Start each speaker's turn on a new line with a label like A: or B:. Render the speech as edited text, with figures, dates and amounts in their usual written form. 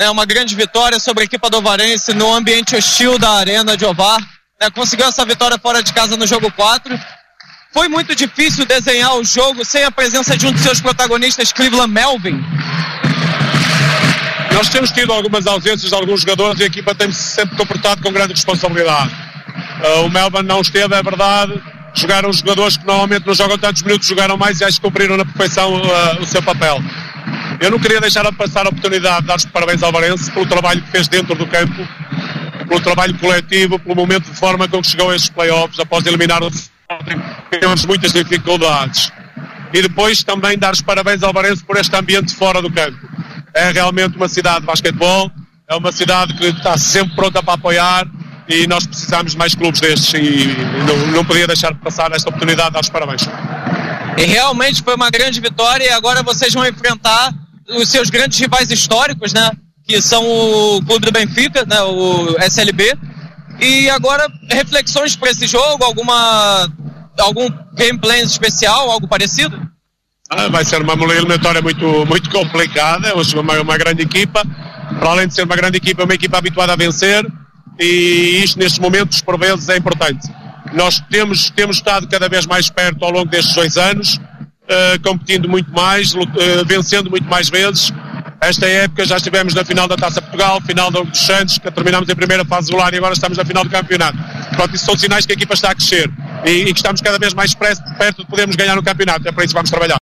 A: né, uma grande vitória sobre a equipe do Ovarense no ambiente hostil da Arena de Ovar, né, conseguiu essa vitória fora de casa no jogo 4. Foi muito difícil desenhar o jogo sem a presença de um dos seus protagonistas, Cleveland Melvin.
B: Nós temos tido algumas ausências de alguns jogadores e a equipa tem-se sempre comportado com grande responsabilidade. O Melvin não esteve, é verdade. Jogaram os jogadores que normalmente não jogam tantos minutos, jogaram mais e acho que cumpriram na perfeição o seu papel. Eu não queria deixar de passar a oportunidade de dar os parabéns ao Ovarense pelo trabalho que fez dentro do campo, pelo trabalho coletivo, pelo momento de forma com que chegou a estes playoffs, após eliminar o Sporting, temos muitas dificuldades. E depois também dar os parabéns ao Ovarense por este ambiente fora do campo. É realmente uma cidade de basquetebol, é uma cidade que está sempre pronta para apoiar e nós precisamos de mais clubes destes e não podia deixar de passar esta oportunidade de dar os parabéns.
A: E realmente foi uma grande vitória e agora vocês vão enfrentar os seus grandes rivais históricos, né? Que são o Clube do Benfica, né? O SLB. E agora, reflexões para esse jogo? Algum gameplay especial, algo parecido?
B: Vai ser uma eliminatória muito, muito complicada. É uma grande equipa. Para além de ser uma grande equipa, é uma equipa habituada a vencer. E isto, nestes momentos, por vezes, é importante. Nós temos estado cada vez mais perto ao longo destes 2 anos, competindo muito mais, vencendo muito mais vezes. Esta época já estivemos na final da Taça Portugal, final dos Santos, que terminamos em primeira fase regular e agora estamos na final do campeonato. Portanto, isso são sinais que a equipa está a crescer e que estamos cada vez mais perto de podermos ganhar no campeonato. É para isso que vamos trabalhar.